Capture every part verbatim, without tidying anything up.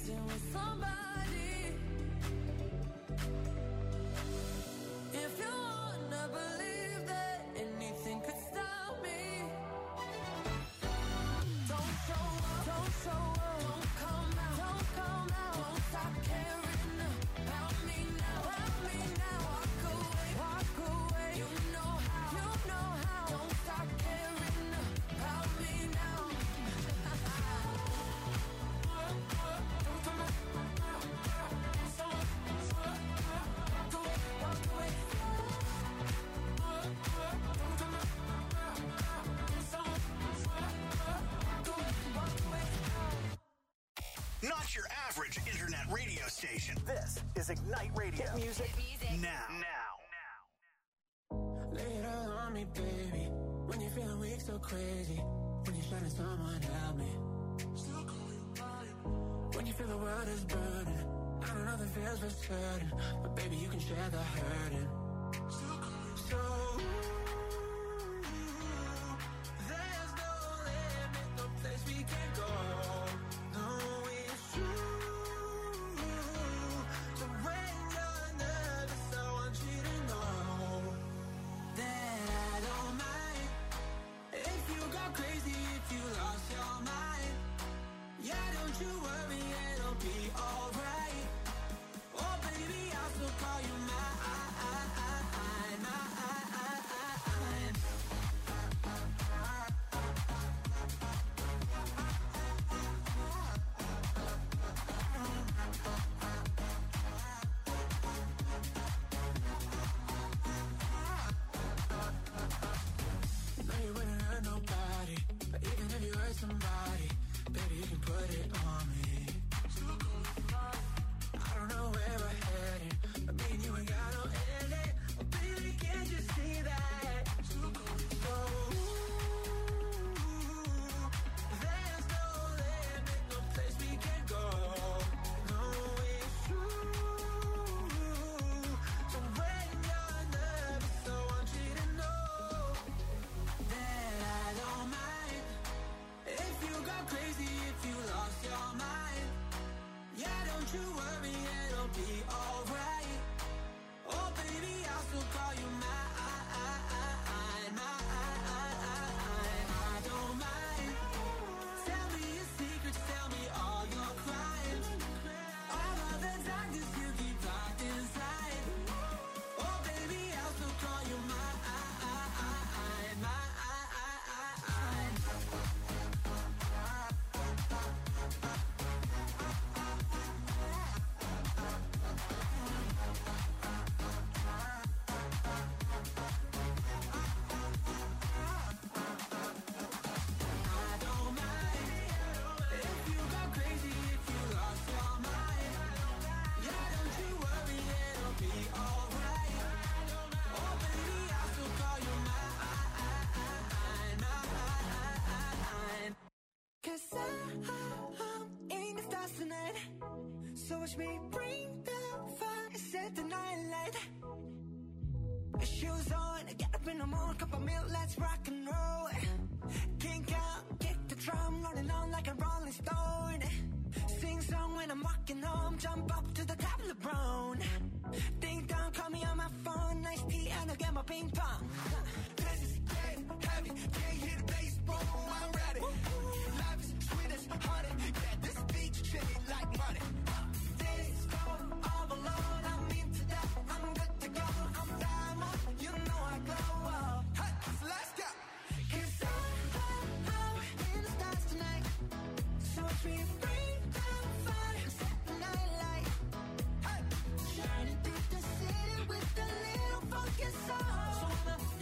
dancing with somebody. If you wanna believe that anything could stop me, don't show up, don't show up, don't come out, don't come out, don't stop caring about me now, about me now. Walk away, walk away. You know how, you know how. Don't stop caring about me now. Not your average internet radio station. This is Ignite Radio. Hit music, Hit music. now. Now. Lay it all on me, baby. When you're feeling weak, so crazy. When you're shining, someone help me. When you feel the world is burning, I know nothing feels for certain, but baby, you can share the hurting. So there's no limit, no place we can go. No, it's true. So when you're nervous, I want you to know that I don't mind if you go crazy, if you lost your mind. Yeah, don't you worry, it'll be alright. Oh baby, I'll still call you mine, mine. No, you wouldn't hurt nobody, but even if you hurt somebody, baby, you can put it on me. I don't know where we're headed, but me and you ain't got no ending. Oh, baby, can't you see that? So, there's no limit, no place we can go. No, it's true. So when you're nervous, I want you to know that I don't mind if you go crazy, if you lost your mind. Yeah, don't you worry, it'll be alright. Oh baby, I'll still call you mine, mine. I don't mind. Tell me your secrets, tell me all your crimes, all of the darkness you keep locked inside. Oh baby, I'll still call you mine, mine. I don't mind if you go crazy, if you lost your mind. Yeah, don't you worry, it'll be alright. Oh baby, I'll still call you mine, mine. Cause I, I'm in the stars tonight. So watch me bring the fire, set the night light. Shoes on, get up in the morning, cup of milk, let's rock and roll. Kink out, kick the drum, rolling on like a rolling stone. Sing song when I'm walking home, jump up to the top of the brown. Ding dong, call me on my phone, nice tea and I'll get my ping pong. This is getting heavy, can't hear the bass, boom, I'm ready. Life is sweet as honey, yeah, this beat shit like money. This go all alone, I'm into that, I'm good to go, I'm diamond, you know I glow up. Hey, so let's go. Cause I'm, I'm in the stars tonight. So watch me bring the fire, set the night light. Hey, shining through the city with a little funky soul. So when I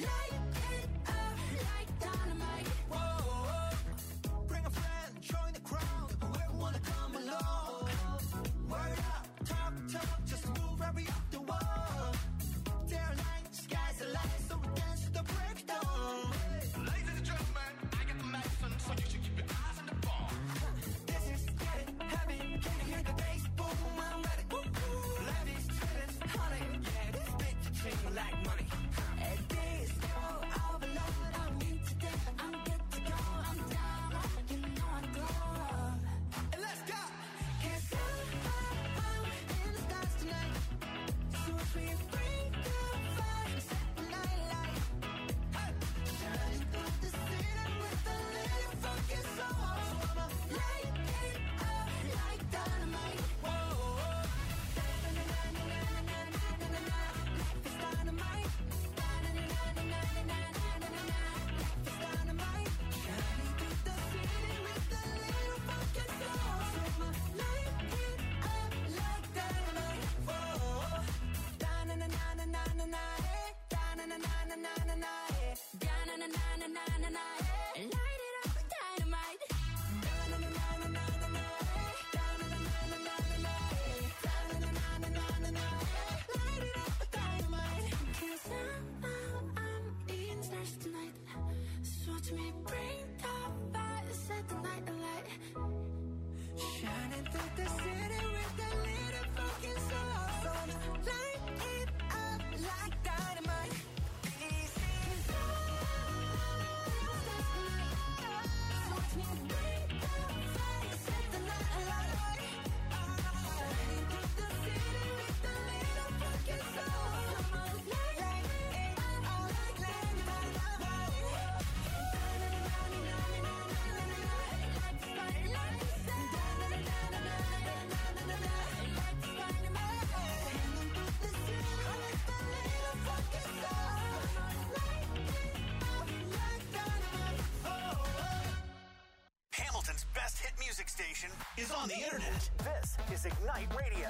station is on the internet. This is Ignite Radio.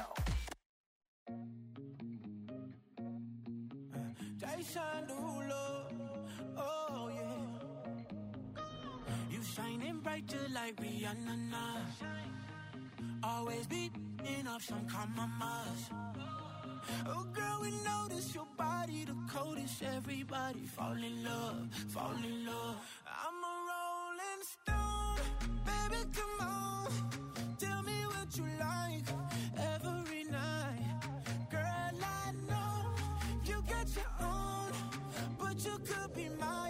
Jason Derulo, oh yeah. You shining bright just like Rihanna now. Always beating up some compromise. Oh girl, we notice your body the coldest. Everybody fall in love, fall in love. I'm a rolling stone, baby, come on. Tell me what you like every night. Girl, I know you got your own, but you could be mine.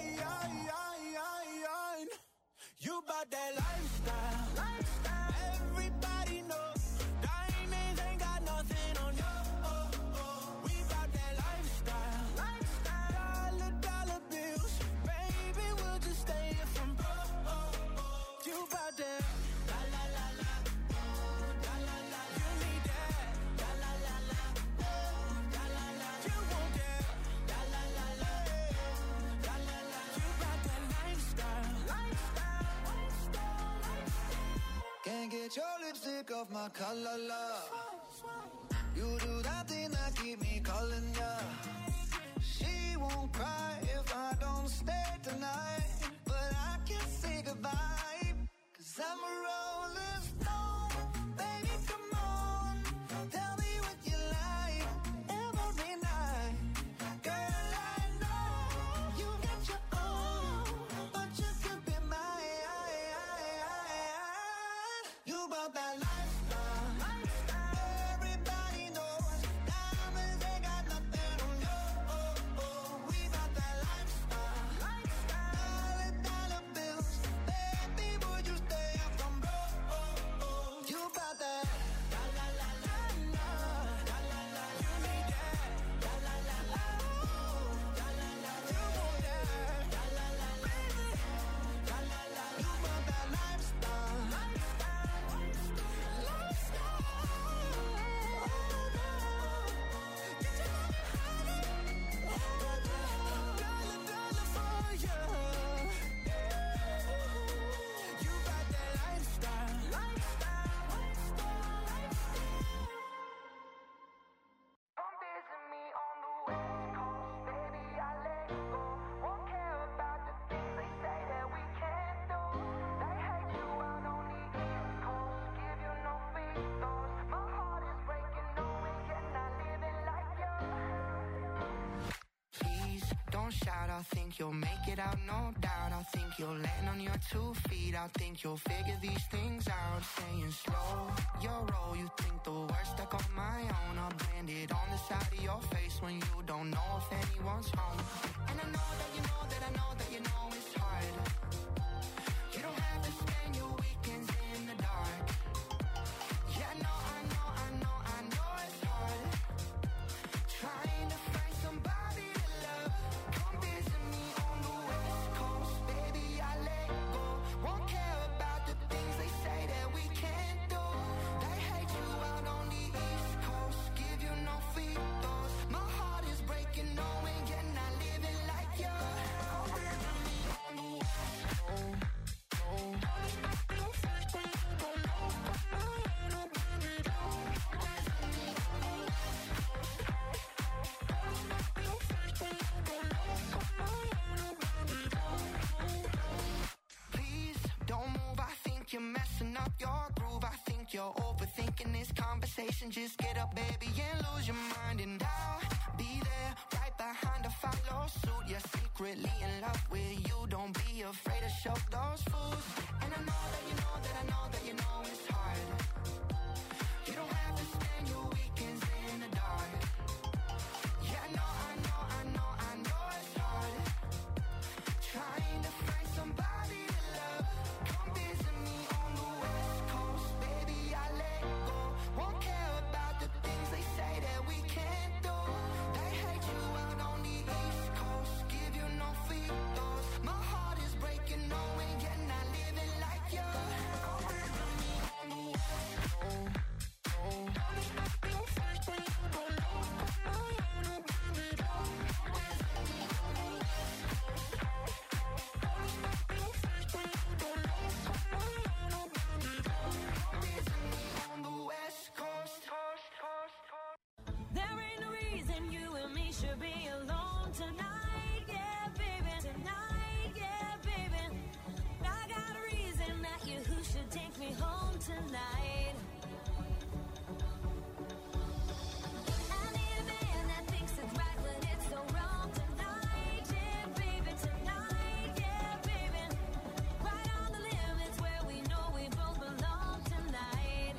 You bout that lifestyle, lifestyle. Everybody knows diamonds ain't got nothing on you. Oh, oh. We bout that lifestyle, lifestyle. Dollar, dollar bills, baby, we'll just stay here from broke. Oh, oh. You bout that la la la la, oh, la la la. You need that la la la la, oh, la la la. You want that la la la la, la la la. You bout that lifestyle, lifestyle. Can't get your lipstick off my collar, love. You do that thing that keep me calling ya. She won't cry if I don't stay tonight, but I can say goodbye, cause I'm a rolling stone. Baby, come on, tell me what you like every night. Girl, I know you got your own, but you could be mine. You about that lifestyle, lifestyle. Everybody knows diamonds ain't got nothing on you. Oh, oh. We about that lifestyle, lifestyle. Dollar, dollar bills, baby, would you stay up from broke? Oh, oh. You about that la la la la la, la la la. You need that la la la la, oh, la la la. You want that la la la, baby, la la la. You about that lifestyle, lifestyle, lifestyle. Get your money honey, dollar, dollar for you. You about that lifestyle, lifestyle, lifestyle. Come visit me on the West Coast, baby, I let go. Won't care about the things they say that we can't do. They hate you out on the East Coast, give you no free throws. My heart is breaking, knowing you're not living like you. Please don't shout, I think you'll make it out, no doubt. I think you'll land on your two feet. I think you'll figure these things out. Staying slow, your roll. You think the worst stuck on my own. I'll brand it on the side of your face when you don't know if anyone's home. And I know that you know that I know that you know it's hard. You don't have to spend your weekends in the dark. Yeah, I know, I know, I know, I know it's hard. Trying to find somebody to love. Come visit me on the West Coast, baby, I let go. Won't care about the things they say that we can't do. They hate you out on the East Coast, give you no free throws. My heart is breaking, knowing you're not living like you. Come visit me on the West Coast. Please don't move, I think you're messing up your groove. I think you're overthinking this conversation. Just get up, baby, and lose your mind. And I'll be there, right behind to follow suit. You're secretly in love with you. Don't be afraid to show those fools. And I know that you know that I know that you know it's hard. You don't have to spend your weekends in the dark. Yeah, I know, I know, I know, I know it's hard. Trying to find somebody to love. Come visit me on the West Coast, baby, I let go. Won't care about the things they say that we can't do. They hate you out on the East Coast, give you no free throws. My heart is breaking, knowing you're not living like you. Come visit me on the West me home tonight. I need a man that thinks it's right when it's so wrong tonight. Yeah, baby, tonight. Yeah, baby. Right on the limits where we know we both belong tonight.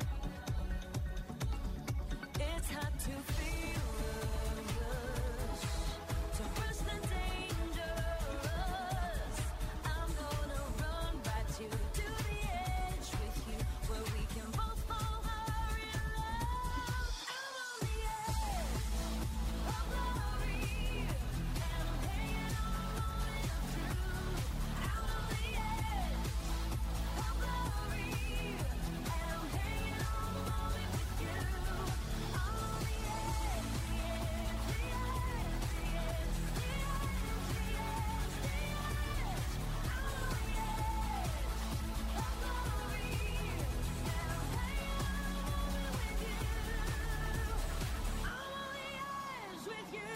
It's hard to feel the rush, to rush the dangerous. I'm gonna run right to, to the edge with you, where we can both fall hard in love. I'm on the edge of glory, and I'm hanging on a moment of truth. Out on the edge of glory, and I'm hanging on a moment with you. I'm on the edge, the edge, the edge, the edge, the edge, the edge, the edge. I'm on the edge of glory, and I'm hanging on a moment with you. I'm on the edge with you.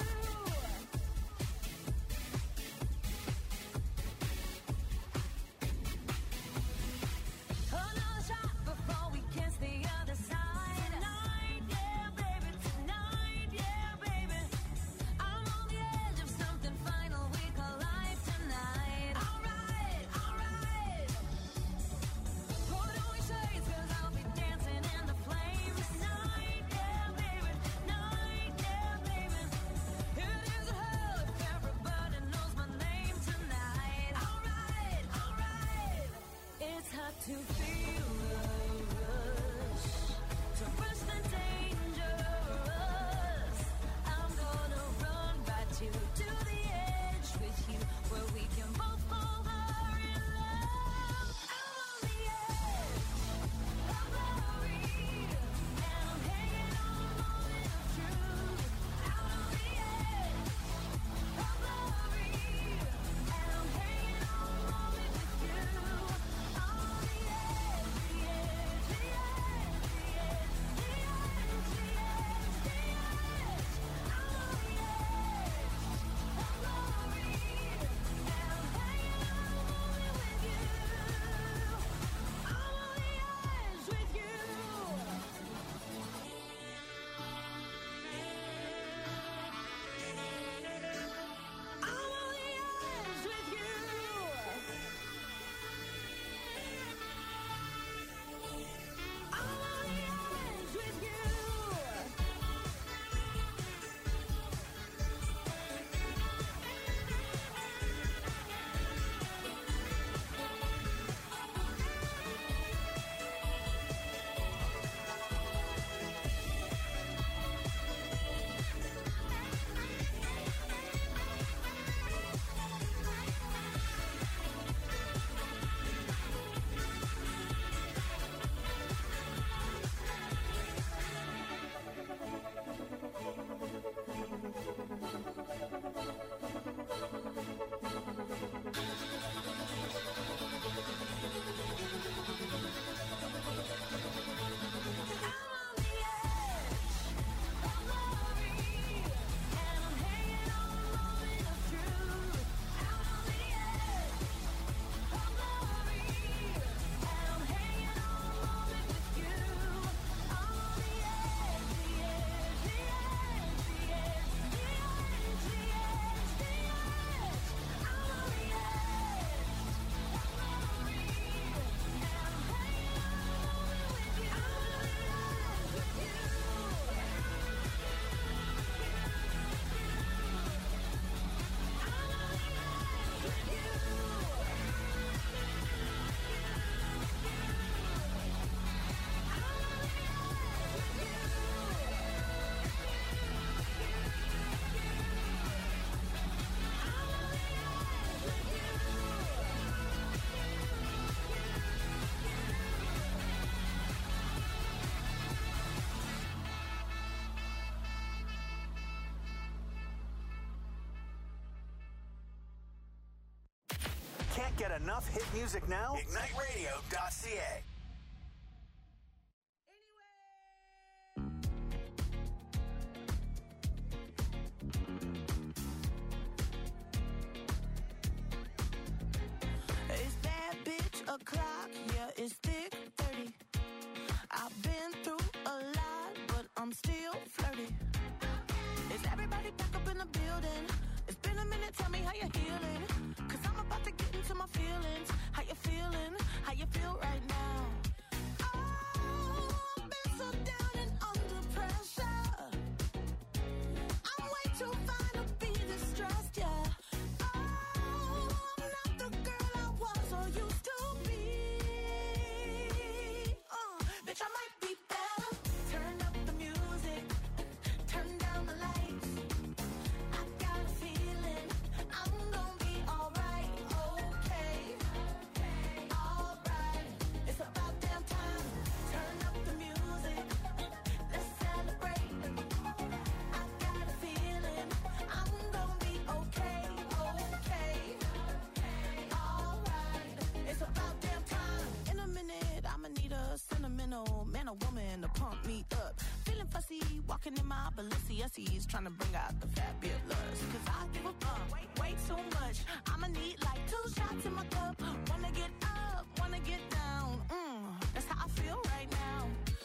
Another shot before we kiss the other side. Tonight, yeah, baby, tonight, yeah, baby. I'm on the edge of something final, we call life tonight. Alright, alright. Put on your shades, cause I'll be dancing in the flames. Night, yeah, baby, night, yeah, baby. It is a hug, everybody knows my name tonight. Alright, alright. It's hard to feel the rush, to rush the dangerous. I'm gonna run right to, to the edge with you, where we can both fall hard in love. I'm on the edge of glory, and I'm hanging on a moment of truth. Out on the edge of glory, and I'm hanging on a moment with you. I'm on the edge, the edge, the edge, the edge, the edge, the edge, the edge. I'm on the edge of glory, and I'm hanging on a moment with you. I'm on the edge with you. I'm on the edge with you. I'm on the edge with you. I'm on the edge of glory, and I'm hanging on a moment of truth. Out on the edge of glory, and I'm hanging on a moment with you. I'm on the edge, the edge, the edge, the edge, the edge, the edge, the edge. I'm on the edge of glory, and I'm hanging on a moment with you. I'm on the edge with you. I'm on the edge with you. Can't get enough hit music now? ignite radio dot c a. It's that bitch o'clock, yeah, it's thick dirty. I've been through a lot, but I'm still flirty. Is everybody back up in the building? It's been a minute, tell me how you're healing. Cause I'm about to get into my feelings. How you feeling? How you feel right now? Oh, I've been so down and under pressure. I'm way too fine to be distressed, yeah. Oh, I'm not the girl I was or used to be. Uh, bitch, I might be better. Turn up the music, turn down the lights. I got a feeling I'm gonna be alright, okay, alright. It's about damn time. Turn up the music, let's celebrate. I got a feeling I'm gonna be okay, okay, alright. It's about damn time. In a minute, I'ma need a sentimental man or woman to pump me up. Feeling fussy, walking in my Balenciennes, trying to bring out the fabulous. Cause I give a fuck way, way too much. I'ma need like two shots in my cup. Wanna get up, wanna get down. Mm, that's how I feel right now.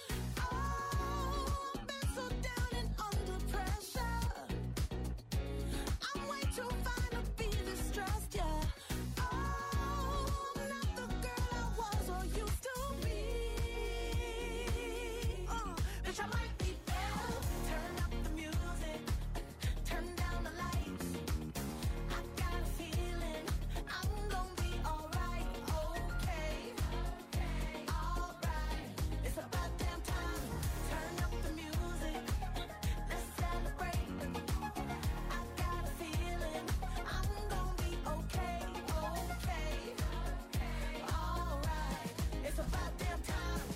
Oh, I've been so down and under pressure. I'm way too fine to be distressed, yeah. Oh, I'm not the girl I was or used to be. Uh, bitch, I might be better. Turn up the music, turn down the lights. I got a feeling I'm gonna be alright, okay, alright. It's about damn time. Turn up the music, let's celebrate. I got a feeling I'm gonna be okay, okay, alright. It's about damn time.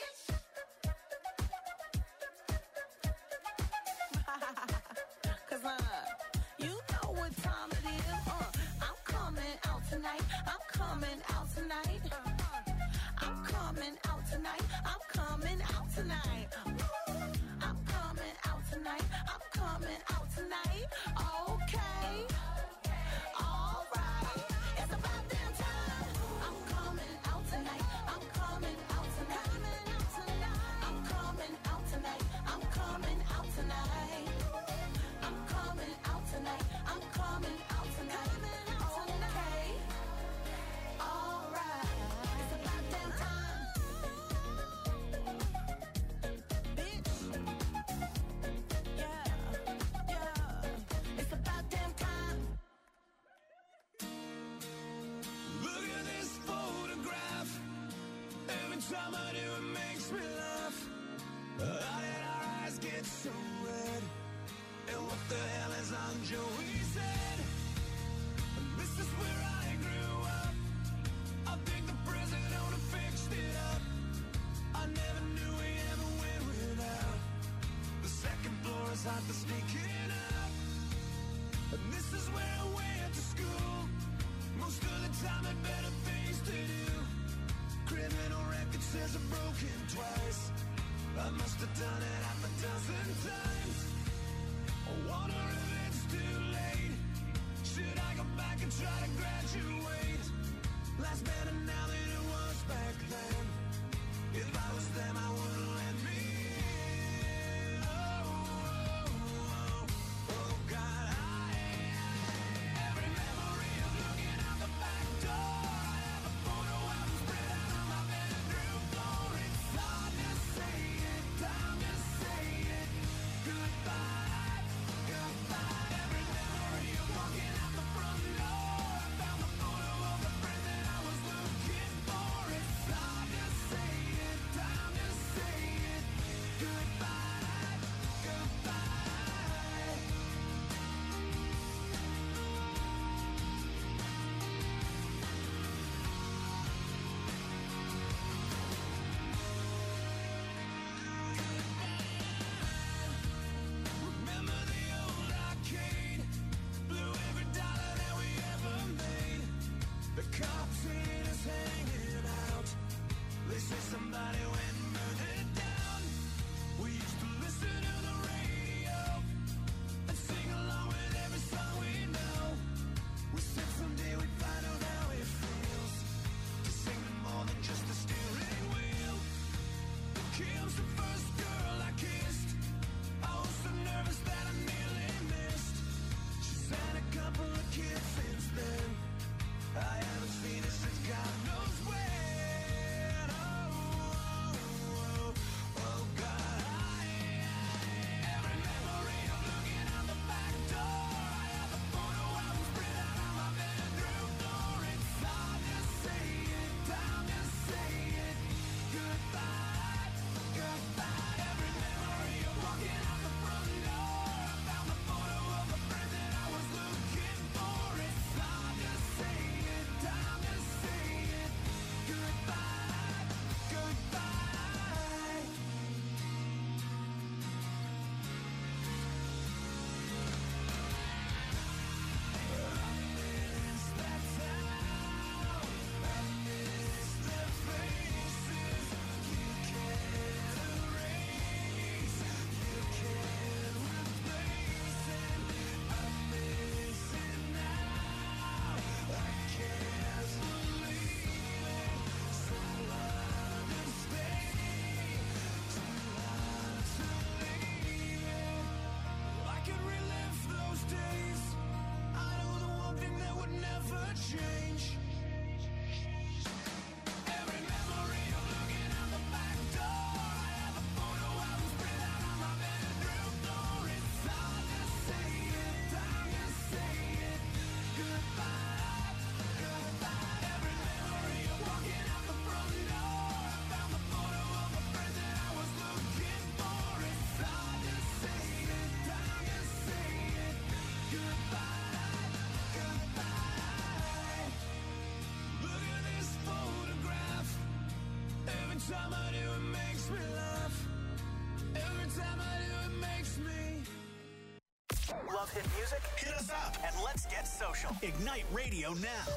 Cause uh, you know what time it is. Uh, I'm coming out tonight. I'm coming out tonight. I'm coming out tonight. I'm coming out tonight. I'm coming out tonight. I'm coming out tonight. Okay. Alright. It's about damn time. I'm coming out tonight. I'm coming out tonight. I'm coming out tonight. I'm coming out tonight. I'm coming out tonight. I'm coming out tonight. Okay. Alright. It's about damn time. Bitch. Yeah. Yeah. It's about damn time. Look at this photograph. Every time I do, it makes me laugh. How did our eyes get so red? And what the hell is on Joey's head? This is where I grew up. I think the president owner fixed it up. I never knew we ever went without. The second floor is hot for sneaking up. And this is where I went to school. Most of the time had better things to do. Criminal record says I'm broken twice. I must have done it half a dozen times. I wonder if it's too late. Should I go back and try to graduate? Life's better now than it was back then. If I was them, I wouldn't let me in. Oh, oh, oh, oh, God, I every memory of looking out the back door. I have a photo album spread out on my bedroom floor. It's hard to say it change. Every memory of looking out the back door. I have a photo album spread out on my bedroom floor. It's hard to say it, time to say it. Goodbye, goodbye. Every memory of walking out the front door. I found the photo of a friend that I was looking for. It's hard to say it, time to say it. Goodbye, goodbye. Look at this photograph. Every time I do it makes me laugh. Every time I do it makes me. Love hit music? Hit us up and let's get social. Ignite Radio now.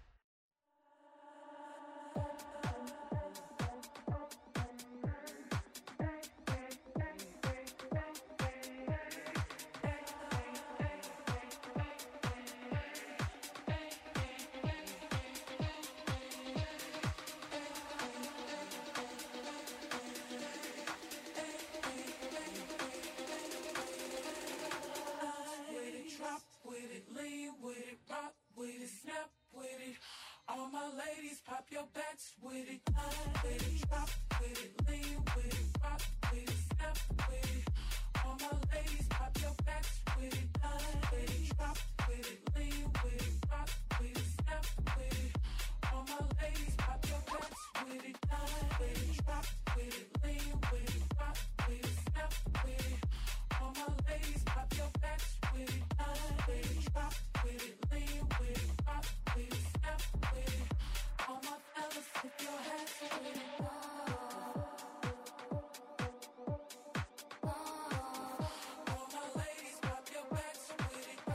With it, drop with it, lean with it, rock with it, snap with it. All my ladies, pop your backs with it. With it, drop with it, lean with it, rock with it, snap with it. All my ladies, pop your backs with it. With it, drop with it, lean with it, rock with it, snap with it. All my ladies, pop your backs with it. With it, drop with it, lean with it, rock with it, snap with it. All my ladies, pop your backs with it. With it, drop with it, lean with it, rock with it, snap with it. All my fellas, tip your hats with it. All my ladies, pop your backs with it.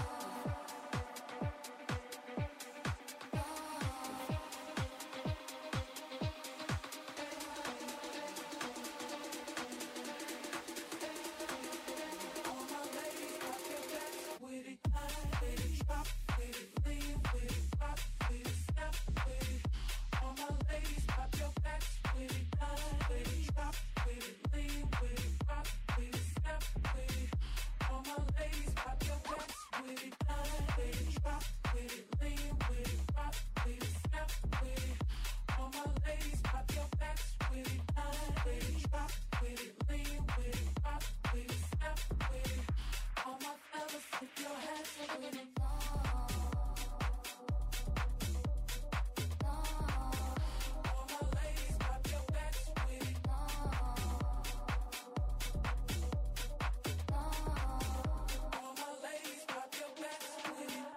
All my ladies, pop your backs with it. With it, drop with it, lean with it, rock with it, snap with it. All my ladies, pop your backs with it. With it, drop with it, lean with it, rock with it, snap with it. All my ladies, pop your backs with it. With it, drop with it, lean with it, rock with it, snap with it. All my ladies, pop your backs with it. With it, drop with it, lean with it, rock with it, snap with it. All my fellas, tip your hats with it. All my ladies, pop your backs with it. All my ladies, pop your backs with it.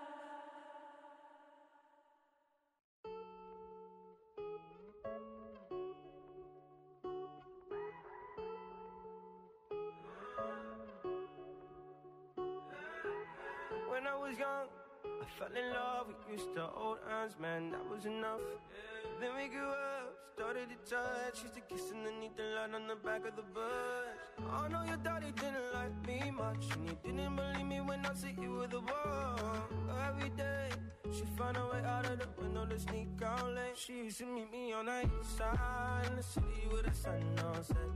When I was young, I fell in love. We used to hold hands, man, that was enough. Then we grew up, started to touch. Used to kiss underneath the light on the back of the bus. I know your daddy didn't like me much, and he didn't believe me when I said you were the one. Every day, she found a way out of the window to sneak out late. She used to meet me on the east side in the city with the sun on set.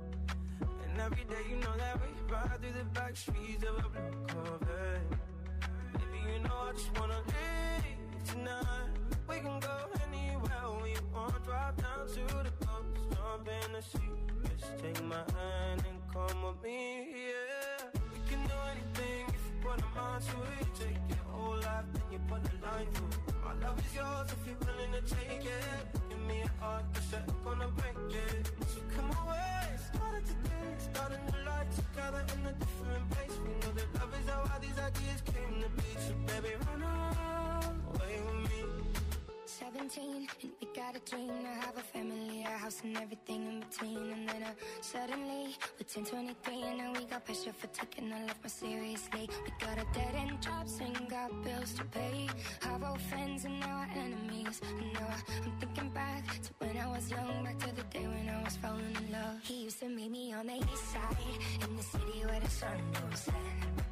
And every day, you know that we ride through the back streets of a blue Corvette. Baby, you know I just wanna leave tonight. We can go anywhere we want. Drive down to the coast, jump in the sea. Just take my hand and come with me, yeah. We can do anything if you put a mind to it. Take your whole life, then you put a line through it. My love is yours if you're willing to take it. Give me a heart, cause I'm gonna break it. So come away, started today, starting the light together in a different place. We know that love is how all these ideas came to be. So baby, run away with me. seventeen, and we got a dream to have a family, a house and everything in between. And then uh, suddenly, we're ten twenty-three, and now we got pressure for taking our life more seriously. We got a dead end jobs and got bills to pay. Our old friends and now our enemies. And now I, I'm thinking back to when I was young, back to the day when I was falling in love. He used to meet me on the east side, in the city where the sun don't set.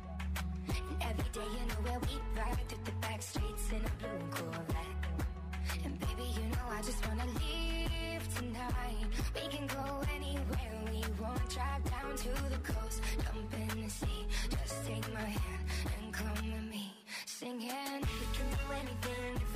And every day, you know where we ride through the back streets in a blue Corvette. And baby, you know I just wanna leave tonight. We can go anywhere we want. Drive down to the coast, jump in the sea. Just take my hand and come with me. Singing, we can do anything if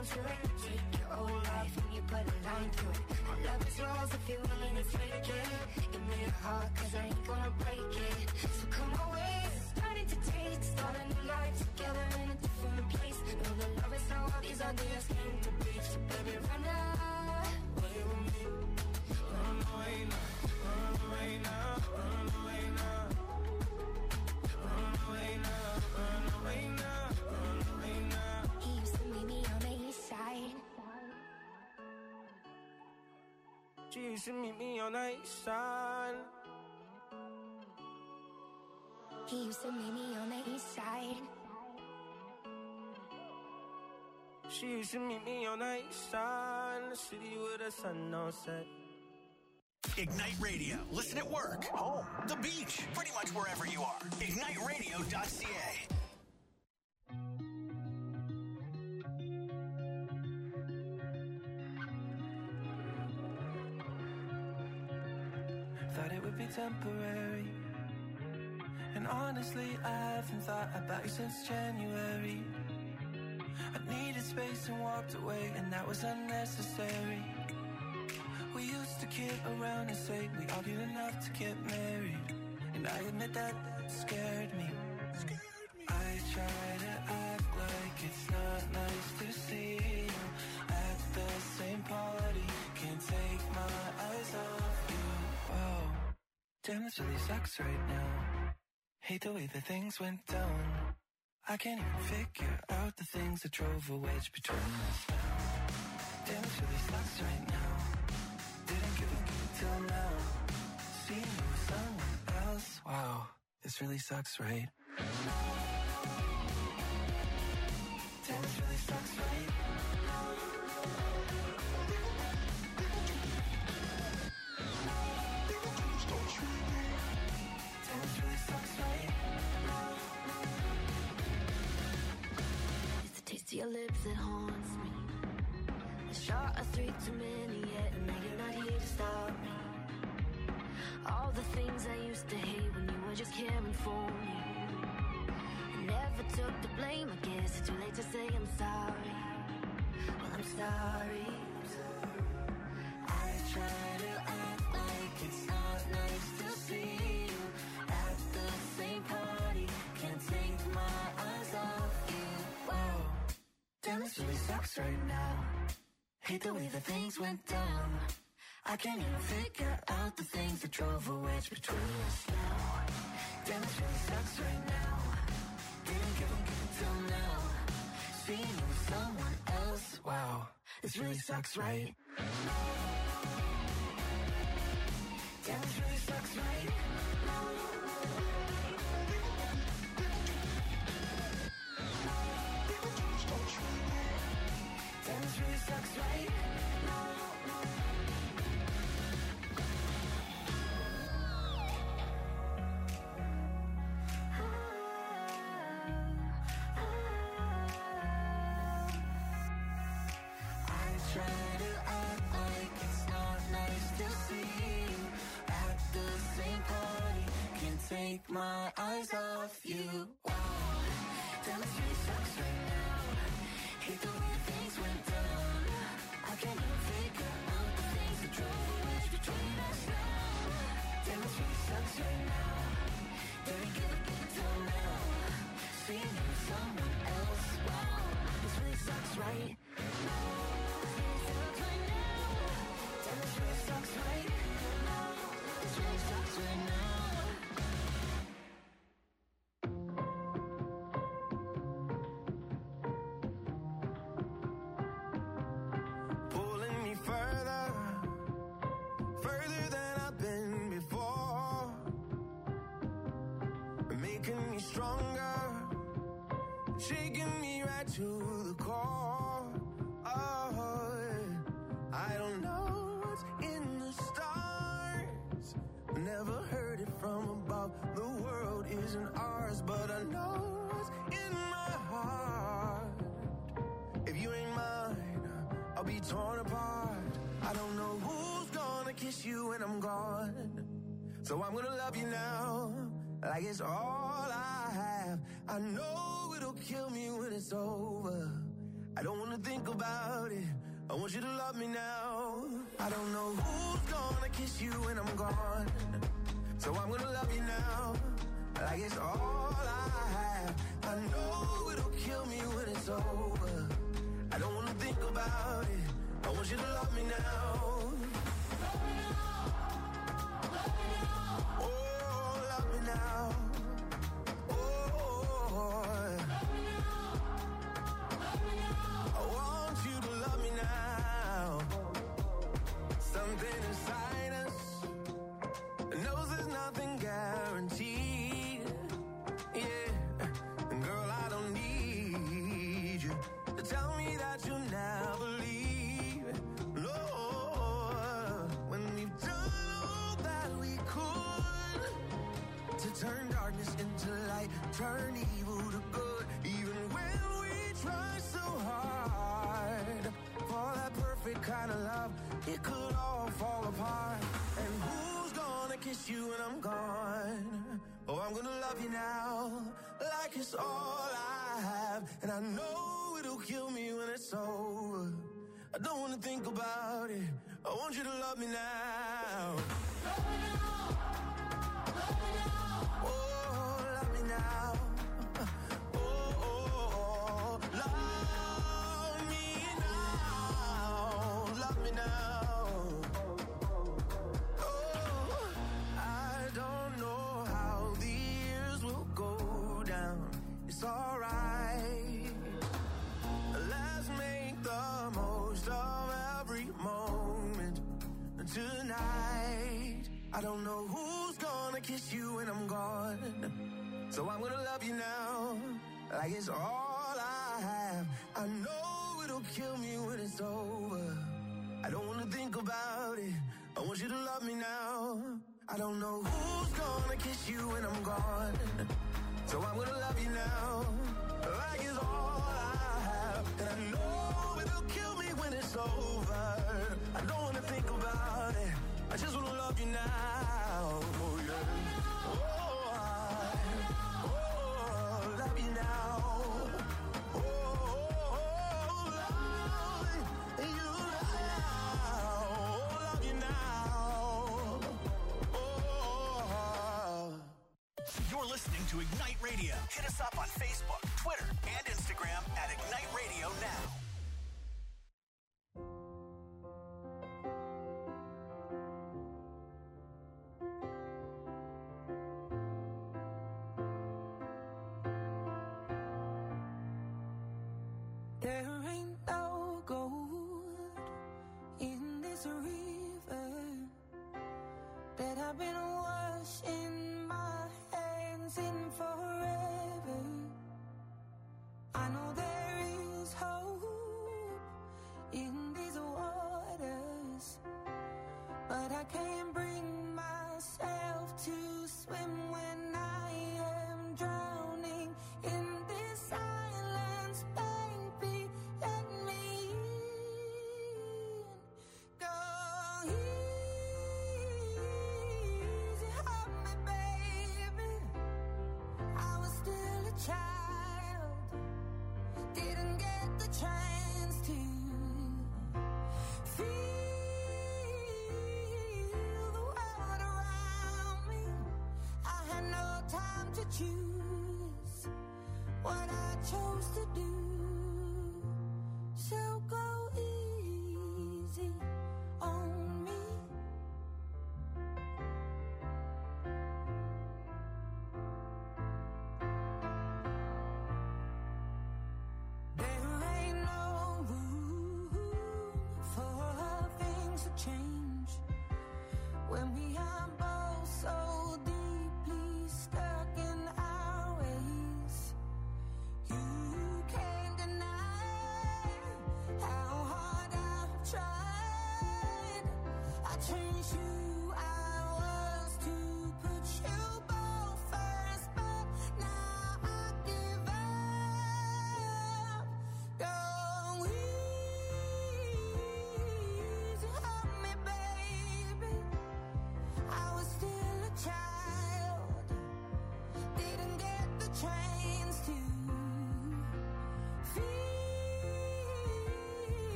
down to it. Take your whole life and you put a line through it. My love is yours if you're willing to take it. Give me your heart, cause I ain't gonna break it. So come away, it's starting to taste. Start a new life together in a different place. Know that love is how all these ideas came to be. So baby, run away with me. Run away now, run away now, run away now. Run away now, run away now, run away now. He used to meet me on the east side. She used to meet me on the east side. He used to meet me on the east side. She used to meet me on the east side, in the city with the sun on set. Ignite Radio. Listen at work, home, the beach, pretty much wherever you are. ignite radio dot c a. Thought it would be temporary, and honestly I haven't thought about you since January. I needed space and walked away, and that was unnecessary. We used to kid around and say we argued enough to get married, and I admit that scared me. I try to act like it's not nice to see you at the same party. Can't take my eyes off you. Whoa, damn, this really sucks right now. Hate the way that things went down. I can't even figure out the things that drove a wedge between us now. Damn, this really sucks right now. Didn't give a give till now. Seeing you with someone else. Wow, this really sucks, right? Damn, this really sucks, right? Damn, this really sucks, right? It's the taste of your lips that haunts me. A shot of three too many yet, and now you're not here to stop me. All the things I used to hate when you were just caring for me. I never took the blame, I guess it's too late to say I'm sorry. Well, I'm sorry. I try to act like it's not nice to see you at the same party. Can't take my eyes off you. Whoa, damn, this really sucks right now. Hate the way that things went down. I can't even figure out the things that drove a wedge between us now. Damn, this really sucks right now. Didn't give a give till now. Seeing you with someone else. Wow, this really sucks, right? Damn, this really sucks, right? Damn, this really sucks, right? I try to act like it's not nice to see you at the same party. Can't take my eyes off you. Wow, damn, this really sucks right now. Hate the way things went down. I can't even figure out the things that drove a wedge between us now. Damn, this really sucks right now. Didn't give a give till now. Seeing you with someone else. Wow, this really sucks, right? Damn, this really sucks right now. This really sucks right now. Pulling me further, further than I've been before. Making me stronger, shaking me right to the core. Oh, I don't know what's in the stars. Never heard it from above. The world isn't ours, but I know what's in my heart. If you ain't mine, I'll be torn apart. I don't know who's gonna kiss you when I'm gone. So I'm gonna love you now, like it's all I have. I know it'll kill me when it's over. I don't wanna think about it. I want you to love me now. I don't know who's gonna kiss you when I'm gone, so I'm gonna love you now, like it's all I have. I know it'll kill me when it's over. I don't wanna think about it. I want you to love me now. Love me now. Love me now. Oh, love me now. Oh, love me now. Love me now. I want you to love me now. Something inside us knows there's nothing guaranteed. Yeah, and girl, I don't need you to tell me that you'll never leave. No, when we've done all that we could to turn darkness into light, turn evil to good, even when we try so hard for that perfect kind of love, it could all fall apart. And who's gonna kiss you when I'm gone? Oh, I'm gonna love you now, like it's all I have. And I know it'll kill me when it's over. I don't wanna think about it. I want you to love me now. Love me now. Love me now. Oh, love me now. Oh, oh, oh. Love me now. Love me now. Oh, I don't know how the years will go down. It's alright. Let's make the most of every moment tonight. I don't know who's gonna kiss you when I'm gone, so I'm gonna love you now, like it's all I have. I know it'll kill me when it's over. I don't wanna think about it. I want you to love me now. I don't know who's gonna kiss you when I'm gone, so I'm gonna love you now, like it's all I have. And I know it'll kill me when it's over. I don't wanna think about it. I just wanna love you now. Oh, yeah. Oh, I, oh, love you now. Oh, oh, oh, love you now. Love you now. Oh. You're listening to Ignite Radio. Hit us up on Facebook, Twitter, and Instagram at Ignite Radio Now. There ain't no gold in this river that I've been washing my hands in forever. I know there is hope in these waters, but I can't bring myself to swim when I am drowning in this silence. Baby, let me in. Go easy on me, baby. I was still a child, didn't get the chance to feel the world around me. I had no time to choose what I chose to do. So go easy on me. There ain't no room for things to change when we are both so deeply stuck in our ways. You can't deny how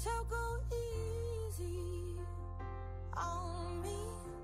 So go easy on me.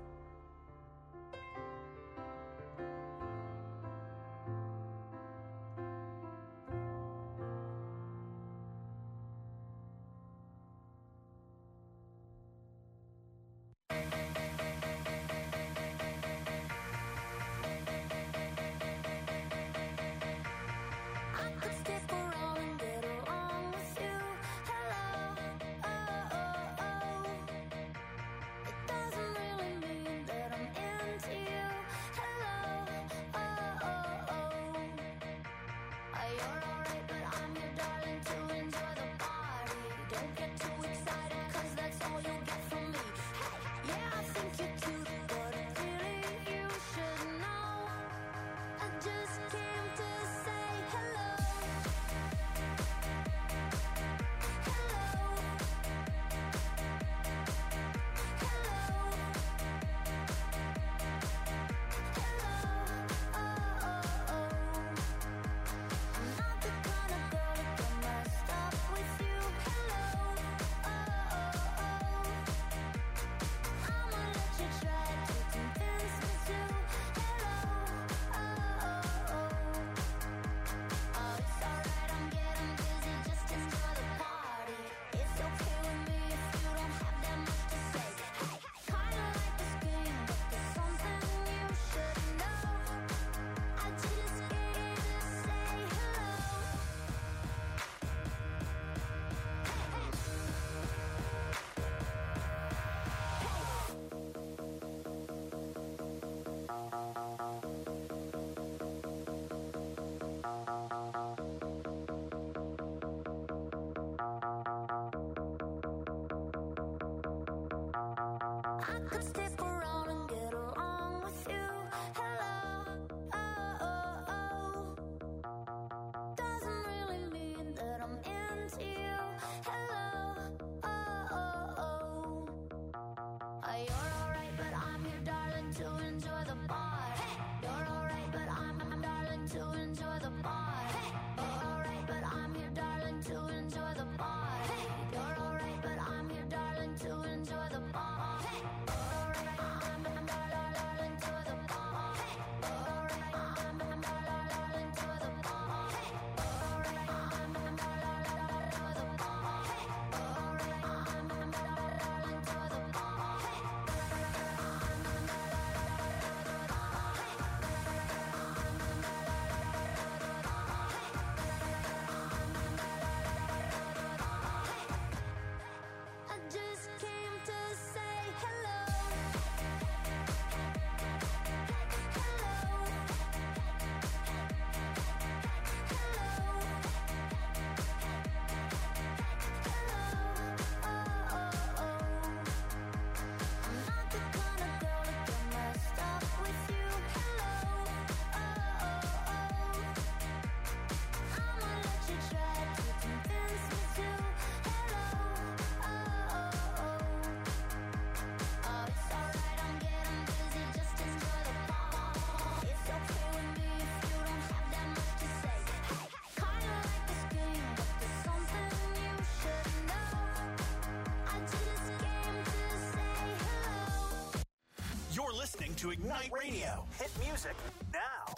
Listening to Ignite Radio. Hit music now.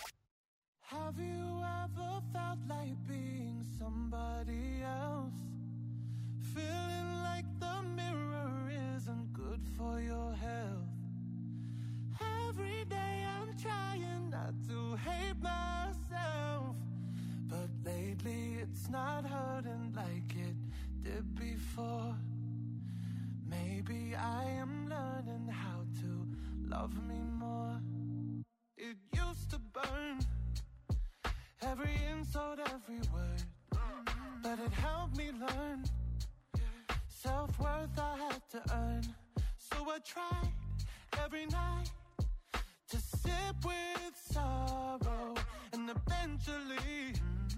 Have you ever felt like being somebody else? Feeling like the mirror isn't good for your health. Every day I'm trying not to hate myself, but lately it's not hurting like it did before. Maybe I am learning how to love me more. It used to burn, every insult, every word, but it helped me learn self-worth I had to earn. So I tried every night to sip with sorrow, and eventually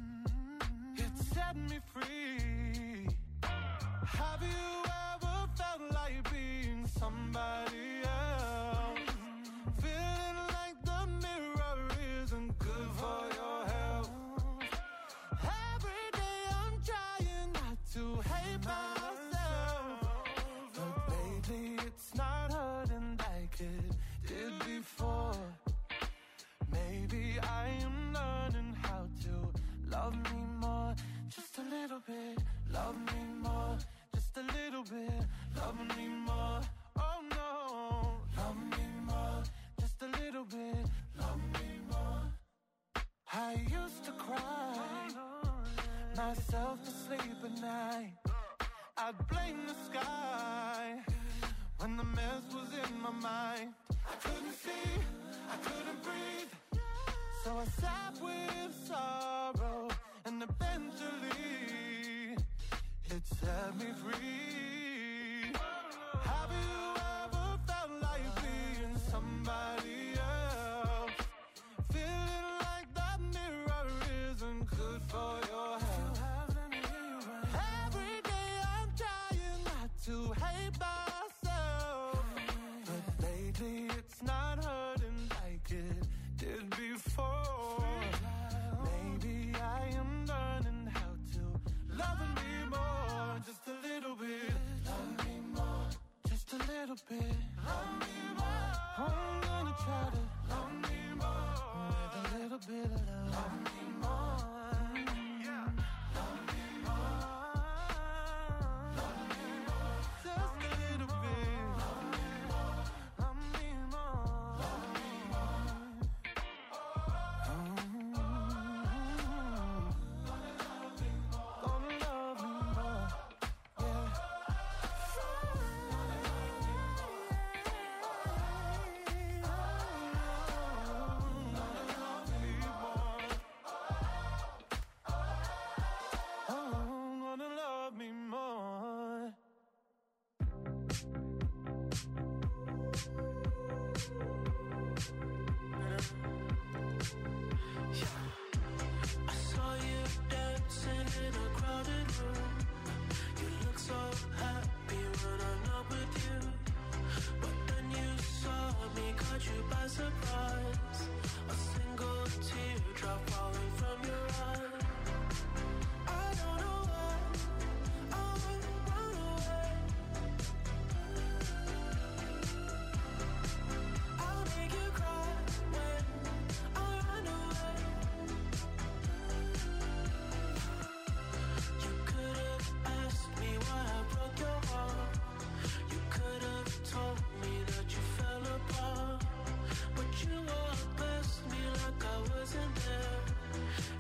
it set me free. Have you ever felt like being somebody else? Feeling like the mirror isn't good for your health. Every day I'm trying not to hate myself, night. I'd blame the sky when the mess was in my mind. I couldn't see, I couldn't breathe, so I sat with sorrow, and eventually it set me free. Have you ever felt like being somebody else? Feeling like that mirror isn't good for your health. Every day I'm trying not to hate myself, but lately it's not hurting like it did before. Maybe I am learning how to love me more, just a little bit. Love me more, just a little bit. Love me more. I'm gonna try to love me more with a little bit of love. Love me more. Yeah. Love me more. Love me more. Just a little bit. Love me more. Love me more. Love me more. Gonna love me more. Yeah. Oh, gonna love me more. I saw you dancing in a crowded room. You look so happy when I'm not with you. But then you saw me, caught you by surprise. A single teardrop falling from your eye. I don't know why I would run away. I'll make you cry when I run away. You could have asked me why I broke your heart. You could have told me that you fell apart. But you walked past me like I wasn't there.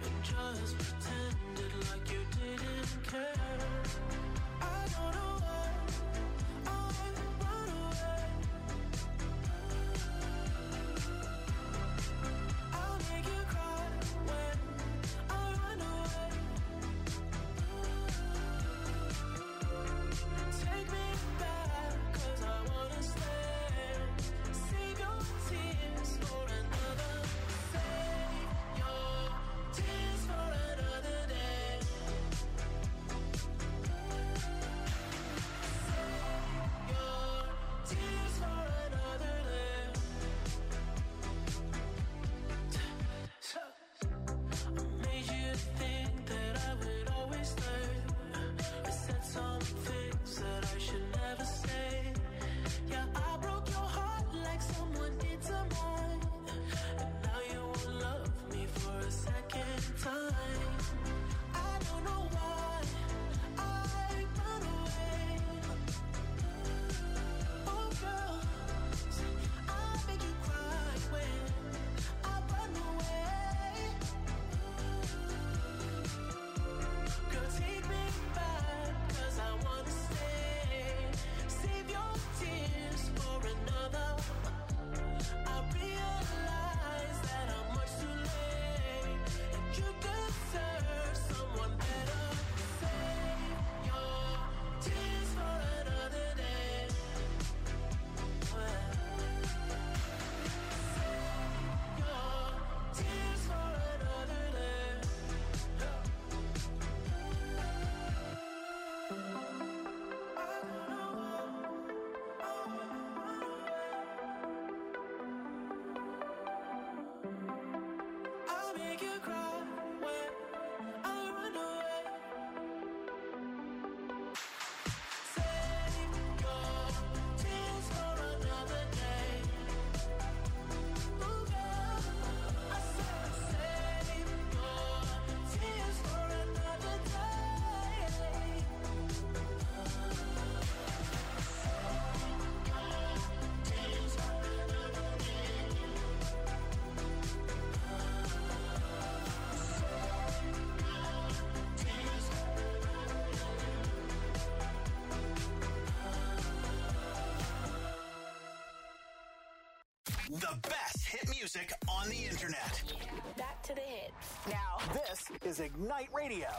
The best hit music on the internet. Back to the hits. Now, this is Ignite Radio.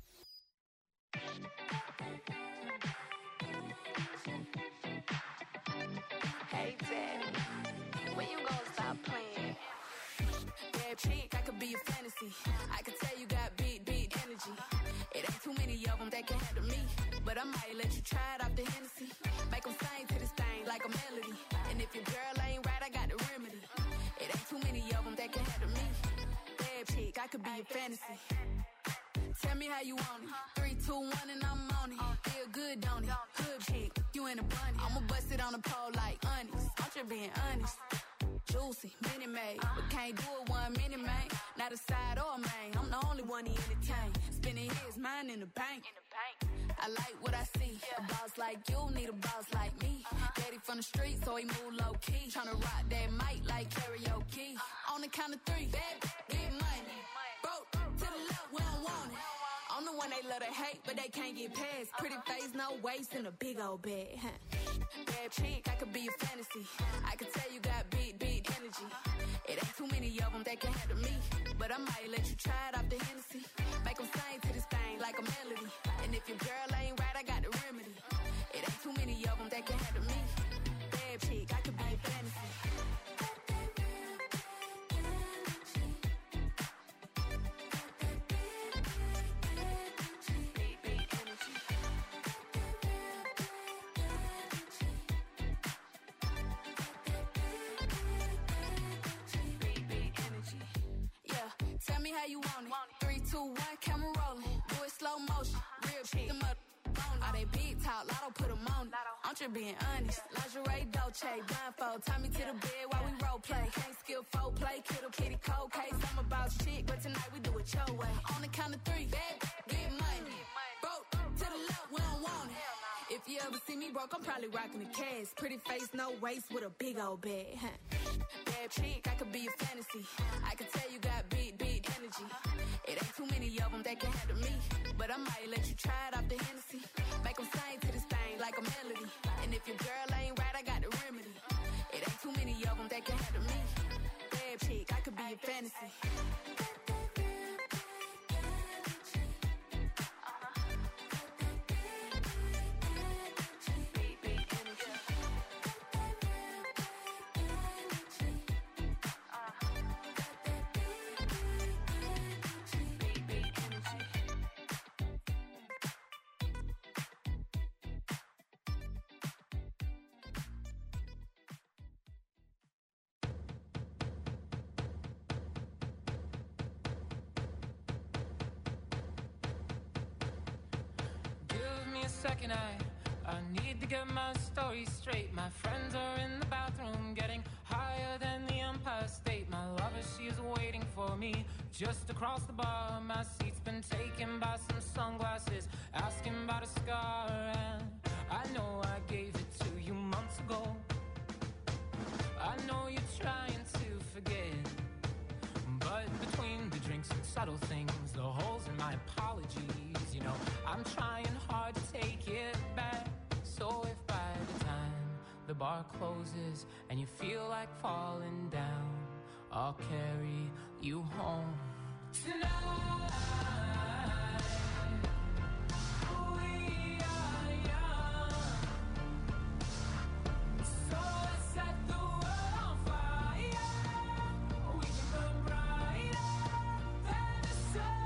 Hey, Daddy, when you gonna stop playing? Bad chick, I could be a fantasy. I could tell you got big, big energy. It ain't too many of them that can handle me. But I might let you try it off the Hennessy. Make them sing to this thing like a melody. And if your girl ain't right, I got the remedy. It ain't too many of them that can handle me. Bad chick, I could be a fantasy. Tell me how you want it. Three, two, one, and I'm on it. Feel good, don't it? Hood chick, you in a bunny. I'ma bust it on the pole like honest. I'm just being honest. Juicy, mini made, but can't do it one minute, man. Not a side or a main. I'm the only one he entertain. Spending his mind in the bank. I like what I see. A boss like you need a boss like me. Daddy from the street, so he move low key. Tryna rock that mic like karaoke. On the count of three, bad, get money. Broke to the left, we don't want it. I'm the one they love to hate, but they can't get past. Pretty face, no waist, and a big old bag. Bad chick, I could be a fantasy. I could tell you got big, big energy. It ain't too many of them that can handle me. But I might let you try it off the Hennessy. Make them sing to this thing like a melody. And if your girl ain't right, I got the remedy. It ain't too many of them that can handle me. Bad chick, I could be a fantasy. Tell me how you want it. Three, two, one, camera rolling. Do it slow motion. Real chick. Them up on all they big talk. Lotto put them on it. I'm just being honest. Lingerie, Dolce, blindfold. Tie me to the bed while we role play. Can't skill folk play. Kiddo, kitty, cold case. I'm about shit, but tonight we do it your way. On the count of three, bad, get money. Broke to the left, we don't want it. If you ever see me broke, I'm probably rocking the cash. Pretty face, no waist, with a big old bag. Bad chick, I could be a fantasy. I could tell you got big, big energy. It ain't too many of them that can handle me. But I might let you try it off the Hennessy. Make them sing to this thing like a melody. And if your girl ain't right, I got the remedy. It ain't too many of them that can handle me. Bad chick, I could be a fantasy. Second, I, I need to get my story straight. My friends are in the bathroom getting higher than the Empire State. My lover, she's waiting for me just across the bar. My seat's been taken by some sunglasses, asking about a scar. And I know I gave it to you months ago. I know you're trying to forget, but between the drinks and subtle things, the holes in my apologies, you know, I'm trying hard to take it back. So if by the time the bar closes and you feel like falling down, I'll carry you home tonight. We are young, so let's set the world on fire. We can burn brighter than the sun.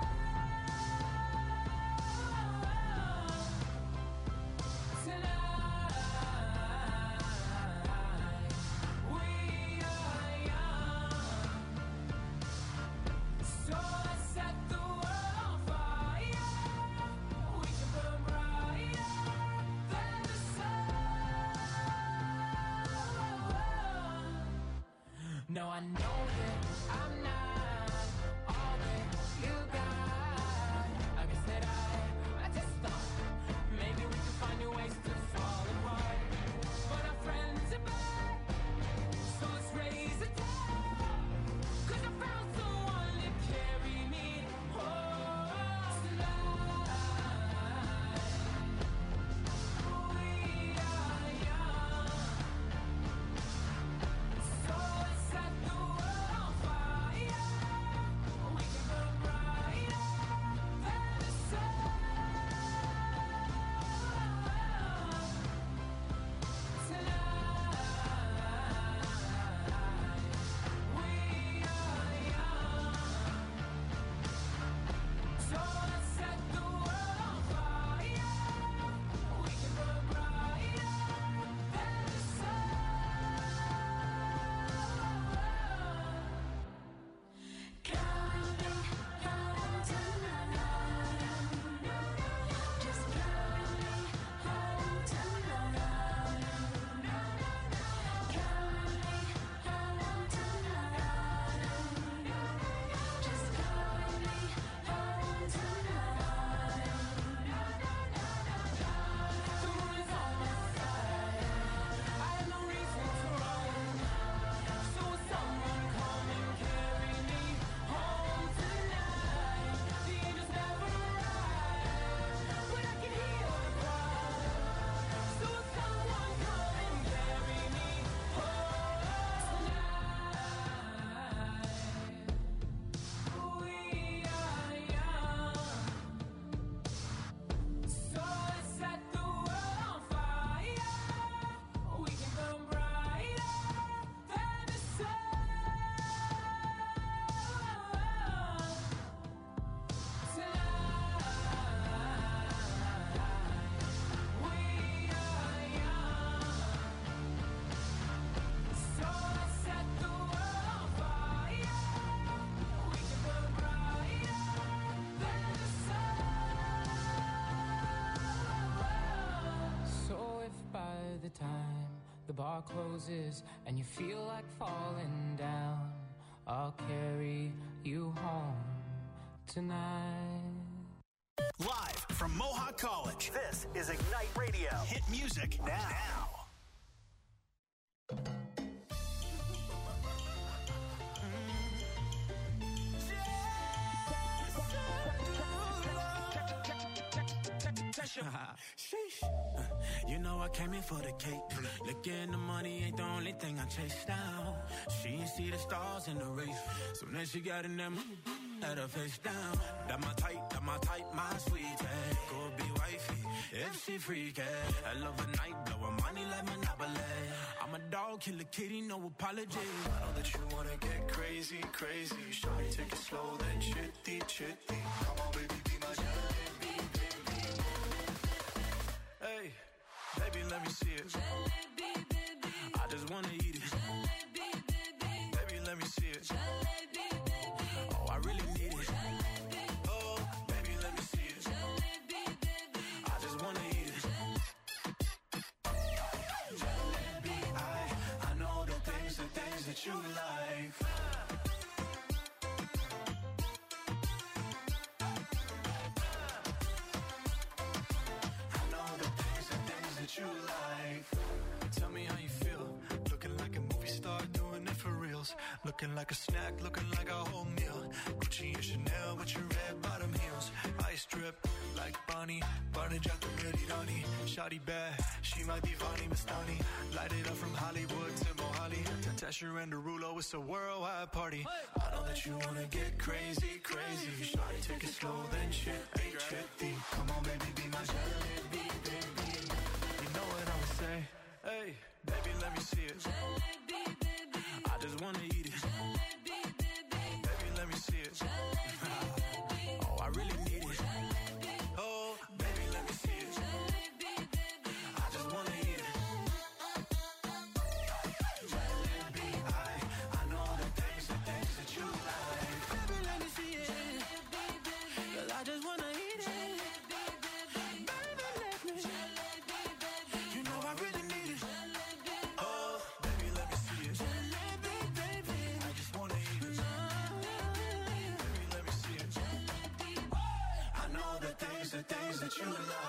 No, I know that I'm not all that you got. I guess that I, I just thought maybe we could find new ways to fall apart. But our friends are back, so let's raise a toast. 'Cause I found someone to carry me home tonight. We are young, so let's bar closes and you feel like falling down, I'll carry you home tonight. Live from Mohawk College, this is Ignite Radio. Hit music now. now. Sheesh. You know I came in for the cake. Looking the money ain't the only thing I chase down. She ain't see the stars in the race. Soon as she got in them, had her face down. That my type, that my type, my sweetie. Go be wifey, if she freaky. I love a night, blowin' money like Monopoly. I'm a dog, kill a kitty, no apology. I know that you wanna get crazy, crazy. Shawty, take it slow, then chitty, chitty. Come on, baby, be my jalebi, baby. Hey, baby, let me see it. Jalebi, baby. I just wanna eat it. Jalebi, baby. Baby, let me see it. Jalebi, baby. Oh, I really need it. Jalebi. Oh, baby, let me see it. Jalebi, baby. I just wanna eat it. Jalebi, I, I know the things, the things that you like. You like. Tell me how you feel. Looking like a movie star, doing it for reals. Looking like a snack, looking like a whole meal. Gucci and Chanel with your red bottom heels. Ice drip like Bonnie. Barney Jack the Ready Donnie. Shawty bad, she my divani Mastani. Light it up from Hollywood to Mohali. To Tesher and Derulo, it's a worldwide party. I know that you wanna get crazy, crazy. Shawty, take it slow, then chitty, chitty. Come on, baby, be my jalebi, baby. Know what I would say? Hey, baby, let me see it. Jalebi, baby. I just wanna eat it. Jalebi, baby. Baby, let me see it. Jalebi. Oh, I really need it. Jalebi. Oh, baby, let me see it. Jalebi, baby. I just wanna eat it. Jalebi, I, I know the things, the things that you like. Baby, let me see it. Jalebi, baby. 'Cause I just wanna eat it. The things that you like.